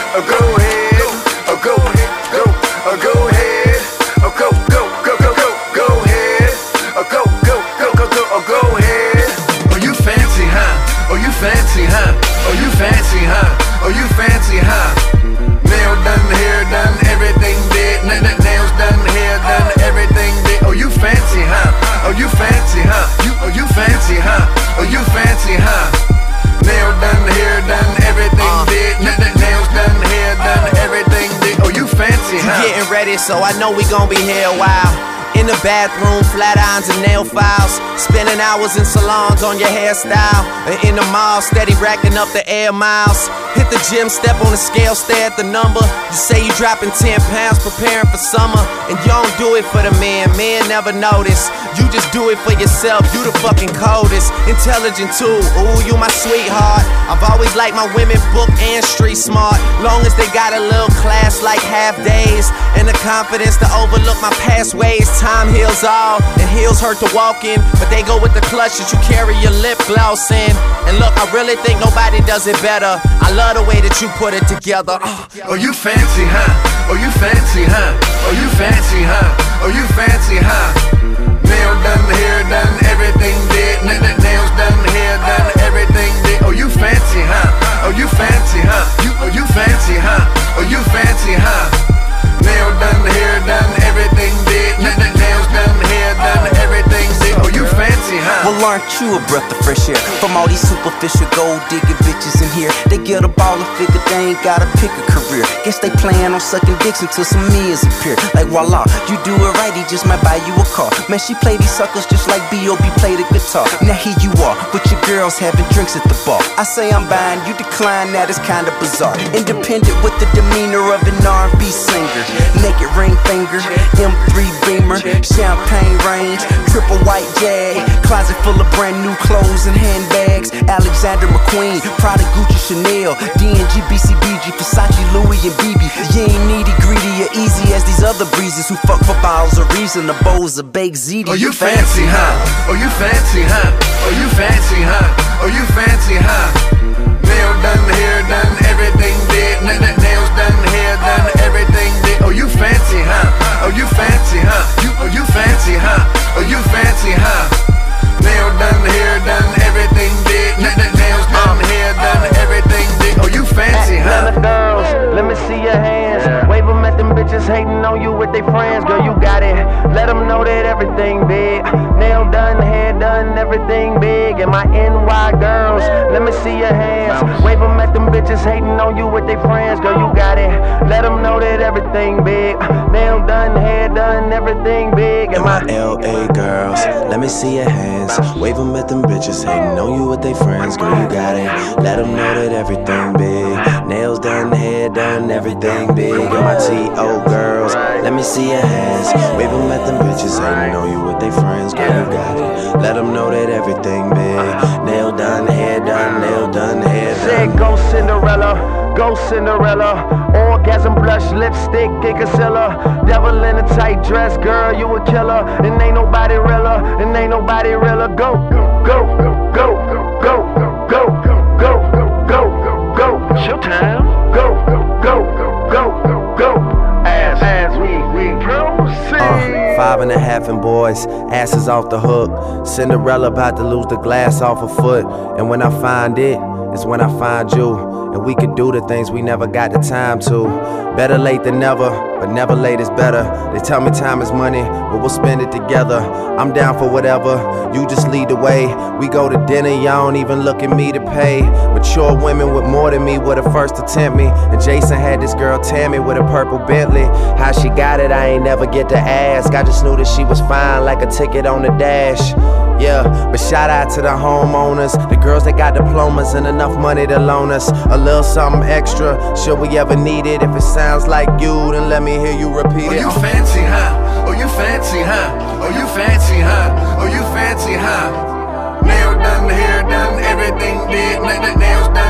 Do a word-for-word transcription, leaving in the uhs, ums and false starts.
oh go ahead, oh go, go, oh go ahead, oh go, go, go, go, go, go ahead, oh go, go, go, go, go, oh go ahead. Oh you fancy, huh? Oh you fancy, huh? Oh you fancy, huh? Oh you fancy, huh? Nail done, hair done, everything did. Nails done, hair done, everything did. Oh you fancy, huh? Oh you fancy, huh? You, oh you fancy, huh? Oh you fancy, huh? Nail done, hair done, everything uh, did. Nails done, hair done, everything did. Oh you fancy, huh? You getting ready, so I know we gon' be here a while. In the bathroom, flat irons and nail files. Spending hours in salons on your hairstyle. And in the mall, steady racking up the air miles. Hit the gym, step on the scale, stare at the number. You say you dropping ten pounds, preparing for summer. And you don't do it for the men, men never notice. You just do it for yourself, you the fucking coldest. Intelligent too, ooh, you my sweetheart. I've always liked my women book and street smart. Long as they got a little class like half days. And the confidence to overlook my past ways. Time heals all, and heels hurt to walk in. But they go with the clutch that you carry your lip gloss in. And look, I really think nobody does it better. I love the way that you put it together. uh. Oh you fancy, huh? Oh you fancy, huh? Oh you fancy, huh? Oh you fancy, huh? Nail done, hair done, everything did. Nails done, hair done, everything did. Oh you fancy, huh? Oh you fancy, huh? You, oh you fancy, huh? Oh you fancy, huh? Nail done, hair done, everything did. Nails done, hair done, everything did. Oh you fancy, huh? Well, aren't you a breath of fresh air? From all these superficial gold digging bitches in here. They get a ball and figure they ain't gotta pick a career. Guess they plan on sucking dicks until some meals appear. Like voila, you do it right, he just might buy you a car. Man, she play these suckers just like B O B play the guitar. Now here you are, with your girls having drinks at the bar. I say I'm buying, you decline, that is kinda bizarre. Independent with the demeanor of an R and B singer. Naked ring finger, M three Beamer, champagne range, triple white Jag, closet full of brand new clothes and handbags. Alexander McQueen, Prada, Gucci, Chanel, D and G, B C B G, Versace, Louis and B B. You ain't needy, greedy, or easy as these other breezes who fuck for bottles of reason, the bowls of baked ziti. Oh you fancy, huh? Oh you fancy, huh? Oh you fancy, huh? Oh you fancy, huh? Nail done, hair done, everything did. Nails done, hair done, everything did. Oh you fancy, huh? Oh you fancy, huh? You, oh you fancy, huh? Oh you fancy, huh? Nail done, hair done, everything did. Nails done, hair done, everything did. Oh you fancy, huh? Atlanta girls, let me see your hands. Wave them at them bitches hating on you with their friends. Girl, you got it. Let them know that everything big. Nail done, hair done, everything big. And my N Y girls, let me see your hands. Wave them at them bitches hating on you with their friends. Girl, you got it. Let them know that everything big. Nail done, hair done, everything big. And my L A girls, let me see your hands. Wave them at them bitches hating on you with their friends. Girl, you got it. Let them know that everything big. Nails done, hair done, everything big. And my T O girls, let me see your hands. Wave them at them bitches hating on you with their friends. Girl, you got it. Let them know that everything big. Nail done, hair done, nail done, hair done. Said go Cinderella, go Cinderella. Orgasm, blush, lipstick, and concealer. Devil in a tight dress, girl, you a killer. And ain't nobody realer, and ain't nobody realer. Go, go, go, go, go, go, go, go, go, go. Showtime. Go, go, go, go, go. As, as we, we proceed. Uh, five and a half and boys, asses off the hook. Cinderella about to lose the glass off her foot. And when I find it, it's when I find you. And we could do the things we never got the time to. Better late than never, but never late is better. They tell me time is money, but we'll spend it together. I'm down for whatever, you just lead the way. We go to dinner, y'all don't even look at me to pay. Mature women with more than me were the first to tempt me. And Jason had this girl Tammy with a purple Bentley. How she got it, I ain't never get to ask. I just knew that she was fine, like a ticket on the dash. Yeah, but shout out to the homeowners, the girls that got diplomas and enough money to loan us a little something extra, should we ever need it. If it sounds like you, then let me hear you repeat it. Oh you fancy, huh? Oh you fancy, huh? Oh you fancy, huh? Oh you fancy, huh? Nail done, hair done, everything did. Nails done.